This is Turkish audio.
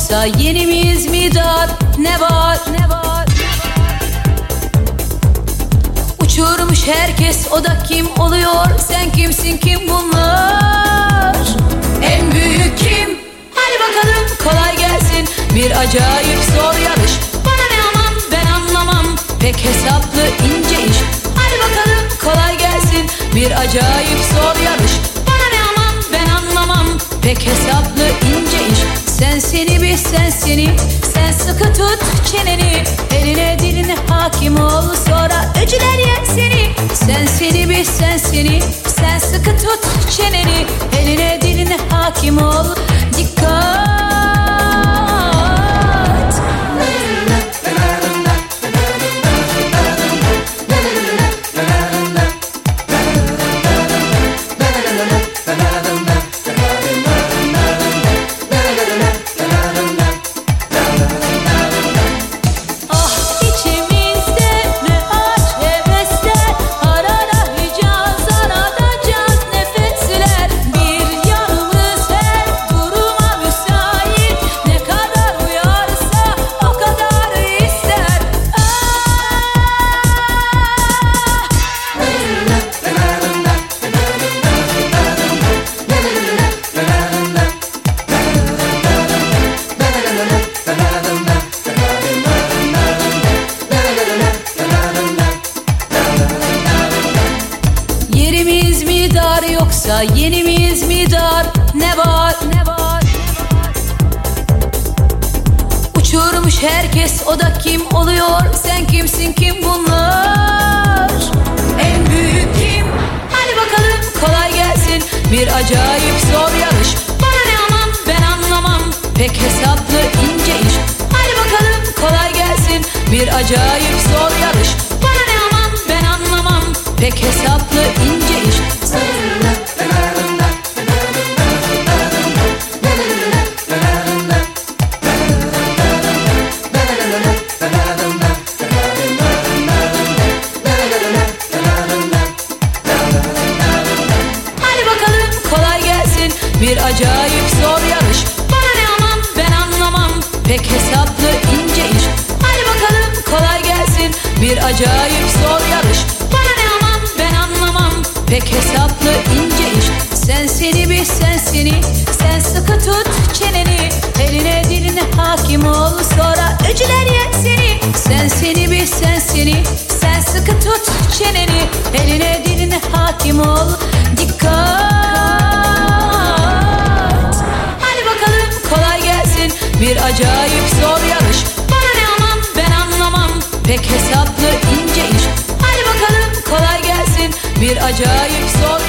yoksa yeni miyiz mi dar? Ne var ne var? Uçurmuş herkes, o da kim oluyor? Sen kimsin, kim bunlar? En büyük kim? Hadi bakalım kolay gelsin. Bir acayip zor yarış. Bana ne aman, ben anlamam. Pek hesaplı ince iş. Hadi bakalım kolay gelsin. Bir acayip zor yarış. Bana ne aman, ben anlamam. Pek hesaplı ince iş. Sen seni bil, sen seni. Sen sıkı tut çeneni. Eline diline hakim ol, sonra öcüler yer seni. Sen seni bil, sen seni. Sen sıkı tut çeneni. Eline diline hakim ol. Dikkat. Yerimiz mi dar yoksa yeni miyiz mi dar? Ne var ne var? Uçurmuş herkes, o da kim oluyor? Sen kimsin, kim bunlar? En büyük kim? Hadi bakalım kolay gelsin. Bir acayip zor yarış. Bana ne aman, ben anlamam. Pek hesaplı ince iş. Hadi bakalım kolay gelsin. Bir acayip zor yarış. Bana ne aman, ben anlamam. Pek hesaplı ince iş. Hadi bakalım kolay gelsin. Bir acayip zor yarış. Bana ne aman, ben anlamam. Pek hesaplı ince iş. Hadi bakalım kolay gelsin. Bir acayip zor yarış. Bana ne aman, ben anlamam. Pek hesaplı ince iş. Sen seni bil, sen seni. Sen sıkı tut çeneni. Eline diline hakim ol, sonra öcüler yer seni. Sen seni bil, sen seni. Sen sıkı tut çeneni. Eline diline hakim ol. Dikkat. Hadi bakalım kolay gelsin. Bir acayip zor yarış. Bana ne aman, ben anlamam. Pek hesaplı ince iş. Hadi bakalım kolay gelsin. Bir acayip zor